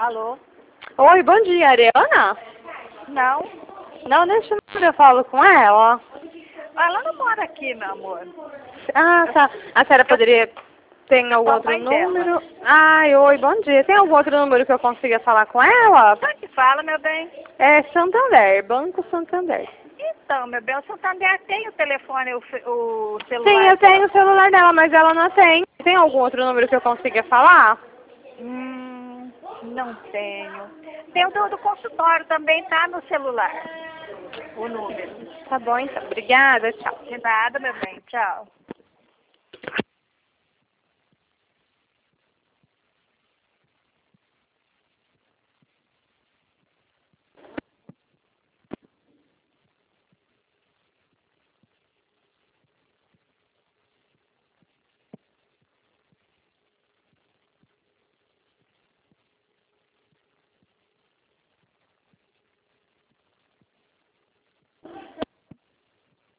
Alô? Oi, bom dia, Ariana? Não, Não, deixa eu falo com ela. ela não mora aqui, meu amor. Ah, tá. A senhora poderia... Tem algum sou a outro mãe dela. número? Ai, oi, bom dia. Tem algum outro número que eu consiga falar com ela? Só que fala, meu bem. É Santander, Banco Santander. Então, meu bem, o Santander tem o telefone, o Sim, celular eu tenho dela. o celular dela, mas ela não tem. Tem algum outro número que eu consiga falar? Não tenho. Tem o do consultório também, tá no celular. O número. Tá bom, então. Obrigada, tchau. De nada, meu bem. Tchau.